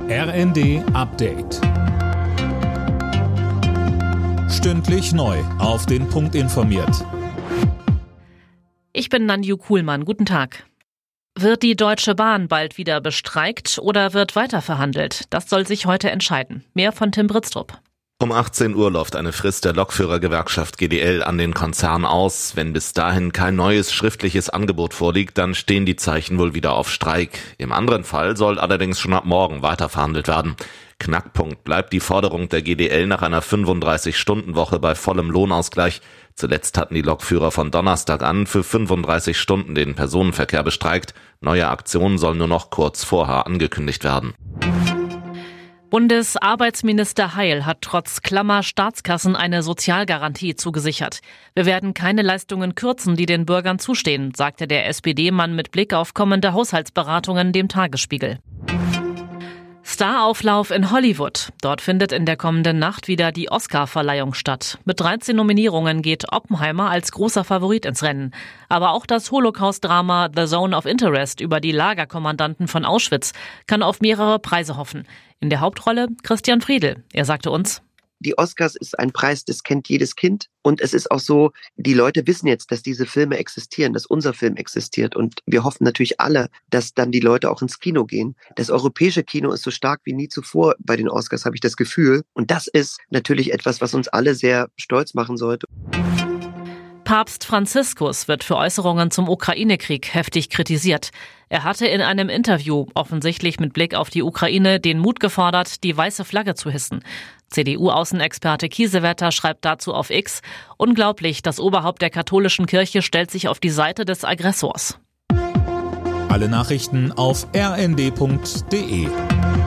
RND Update. Stündlich neu auf den Punkt informiert. Ich bin Nanju Kuhlmann. Guten Tag. Wird die Deutsche Bahn bald wieder bestreikt oder wird weiter verhandelt? Das soll sich heute entscheiden. Mehr von Tim Britztrup. Um 18 Uhr läuft eine Frist der Lokführergewerkschaft GDL an den Konzern aus. Wenn bis dahin kein neues schriftliches Angebot vorliegt, dann stehen die Zeichen wohl wieder auf Streik. Im anderen Fall soll allerdings schon ab morgen weiter verhandelt werden. Knackpunkt bleibt die Forderung der GDL nach einer 35-Stunden-Woche bei vollem Lohnausgleich. Zuletzt hatten die Lokführer von Donnerstag an für 35 Stunden den Personenverkehr bestreikt. Neue Aktionen sollen nur noch kurz vorher angekündigt werden. Bundesarbeitsminister Heil hat trotz klammer Staatskassen eine Sozialgarantie zugesichert. Wir werden keine Leistungen kürzen, die den Bürgern zustehen, sagte der SPD-Mann mit Blick auf kommende Haushaltsberatungen dem Tagesspiegel. Starauflauf in Hollywood. Dort findet in der kommenden Nacht wieder die Oscar-Verleihung statt. Mit 13 Nominierungen geht Oppenheimer als großer Favorit ins Rennen. Aber auch das Holocaust-Drama The Zone of Interest über die Lagerkommandanten von Auschwitz kann auf mehrere Preise hoffen. In der Hauptrolle Christian Friedl. Er sagte uns: Die Oscars ist ein Preis, das kennt jedes Kind. Und es ist auch so, die Leute wissen jetzt, dass diese Filme existieren, dass unser Film existiert. Und wir hoffen natürlich alle, dass dann die Leute auch ins Kino gehen. Das europäische Kino ist so stark wie nie zuvor bei den Oscars, habe ich das Gefühl. Und das ist natürlich etwas, was uns alle sehr stolz machen sollte. Papst Franziskus wird für Äußerungen zum Ukraine-Krieg heftig kritisiert. Er hatte in einem Interview, offensichtlich mit Blick auf die Ukraine, den Mut gefordert, die weiße Flagge zu hissen. CDU-Außenexperte Kiesewetter schreibt dazu auf X: Unglaublich, das Oberhaupt der katholischen Kirche stellt sich auf die Seite des Aggressors. Alle Nachrichten auf rnd.de.